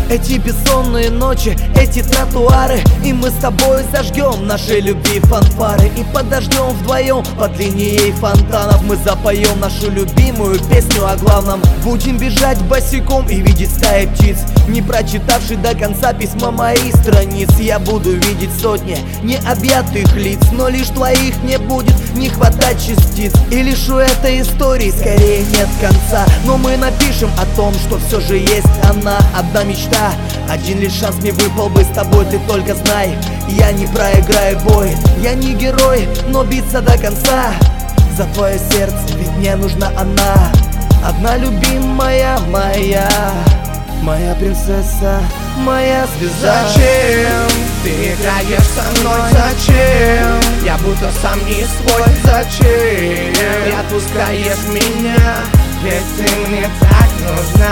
Эти бессонные ночи, эти тротуары, и мы с тобой зажгем нашей любви фанфары. И подождем вдвоем под линией фонтанов. Мы запоем нашу любимую песню о главном. Будем бежать босиком и видеть стаи птиц, не прочитавший до конца письма моих страниц. Я буду видеть сотни необъятых лиц, но лишь твоих не будет не хватать частиц. И лишь у этой истории скорее нет конца, но мы напишем о том, что все же есть она. Одна мечта, один лишь шанс мне выпал бы с тобой, ты только знай. Я не проиграю бой, я не герой, но биться до конца за твое сердце, ведь мне нужна она. Одна любимая моя, моя принцесса, моя звезда. Зачем ты играешь со мной? Зачем? Я будто сам не свой. Зачем ты отпускаешь меня? Ведь ты мне так нужна.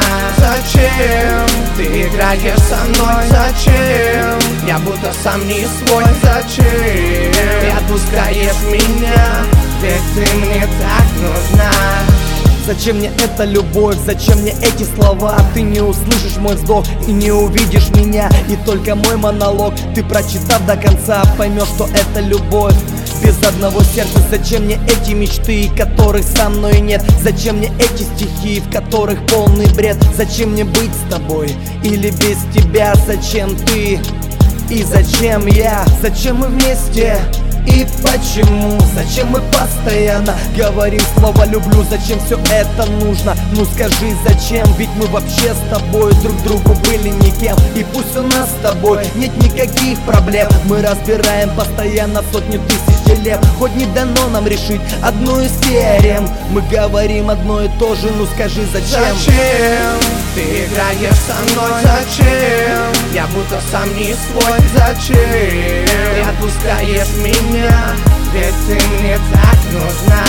Зачем ты играешь со мной? Зачем? Я будто сам не свой. Зачем ты отпускаешь меня? Ведь ты мне так нужна. Зачем мне эта любовь, зачем мне эти слова? Ты не услышишь мой вздох и не увидишь меня. И только мой монолог ты, прочитав до конца, поймешь, что это любовь без одного сердца. Зачем мне эти мечты, которых со мной нет? Зачем мне эти стихи, в которых полный бред? Зачем мне быть с тобой или без тебя? Зачем ты и зачем я? Зачем мы вместе? И почему? Зачем мы постоянно говорим слово «люблю»? Зачем все это нужно? Ну скажи, зачем? Ведь мы вообще с тобой друг другу были никем. И пусть у нас с тобой нет никаких проблем, мы разбираем постоянно сотни тысяч дилемм. Хоть не дано нам решить одну из теорем, мы говорим одно и то же, ну скажи, зачем? Зачем ты играешь со мной? Зачем? Я будто сам не свой. Зачем ты отпускаешь меня? Ведь ты мне так нужна.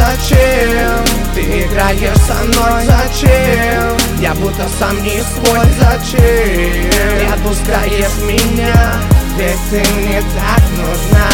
Зачем ты играешь со мной? Зачем? Я будто сам не свой. Зачем ты отпускаешь меня? Ведь ты мне так нужна.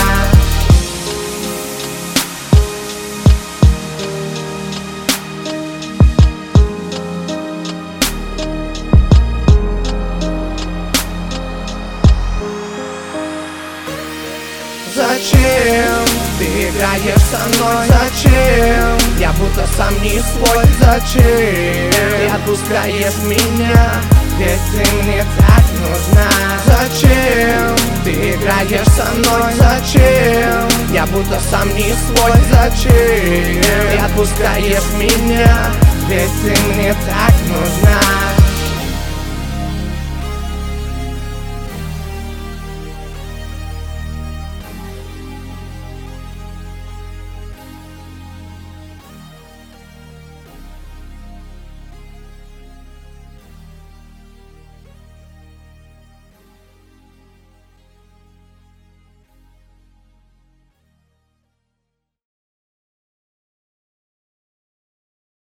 Зачем ты играешь со мной? Зачем? Я будто сам не свой. Зачем ты отпускаешь меня? Ведь ты мне так нужна. Зачем ты играешь со мной? Зачем? Я будто сам не свой. Зачем ты отпускаешь меня? Ведь ты мне так нужна.